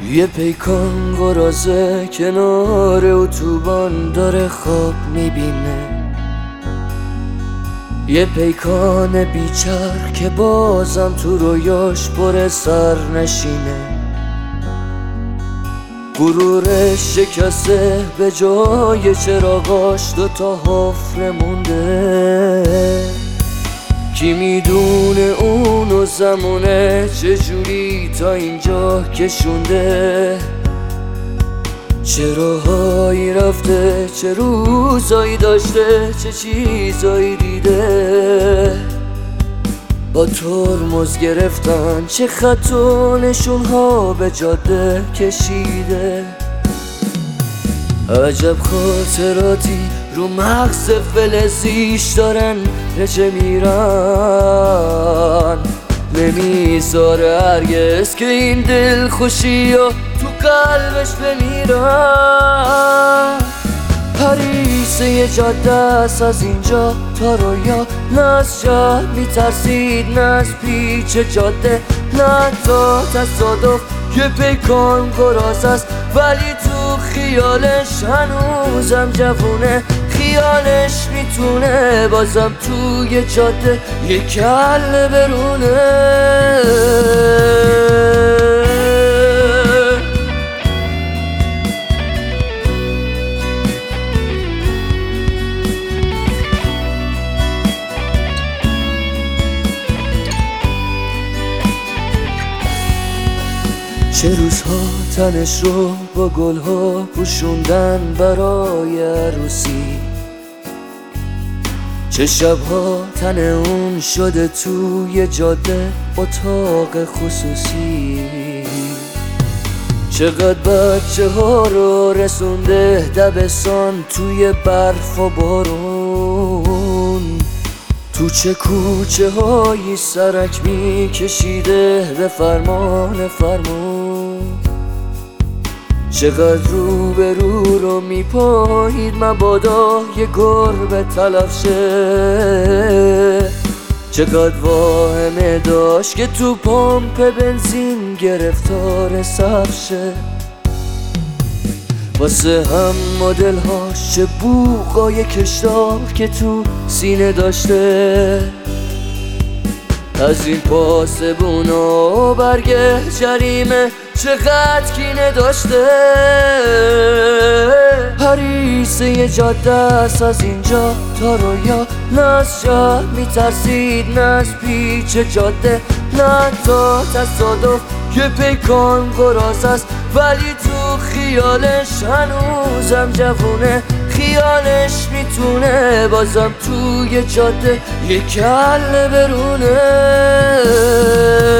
یه پیکان قرازه کنار اتوبان داره خواب میبینه، یه پیکان بیچر که بازم تو رویاش پر سر نشینه. غرورش شکسته، به جای چراغاش دوتا حفره مونده. کی میدونه اونو زمونه چجوری تا اینجا کشونده. چه راهایی رفته، چه روزایی داشته، چه چیزایی دیده. با ترمز گرفتن چه خط و نشونها به جاده کشیده. عجب خاطراتی رو مغز فلزیش دارن رچه میرن. نمیذاره هرگز که این دل خوشی ها تو قلبش بمیرن. پریسه یه جاده است از اینجا تا رویا، نه از شهر میترسید نه از پیچ جاده، نه تا تصادف. یه پیکان قراز است ولی تو خیالش هنوزم جوونه. خیالش میتونه بازم توی جاده یه کله برونه. چه روزها تنش رو با گلها پوشوندن برای عروسی، چه شبها تن اون شده توی جاده اتاق خصوصی. چقدر بچه ها رو رسونده دبستان توی برف و بارون. تو چه کوچه هایی سرک می کشیده به فرمان فرمون. چقدر رو به رو می پایید مبادا یه گربه تلف شه. چقدر واهمه داشت که تو پمپ بنزین گرفتار صف شه. واسه هم مدل هاش چه بوقای کشدار که تو سینه داشته. از این پاسبونا و برگه جریمه چقدر کینه داشته. پریسه یه جاده است از اینجا تا رویا، نه از شهر میترسید نه از پیچ جاده، نه تا تصادف. یه پیکان قراز است ولی تو خیالش هنوزم جوونه. خیالش میتونه بازم توی جاده یه کله برونه.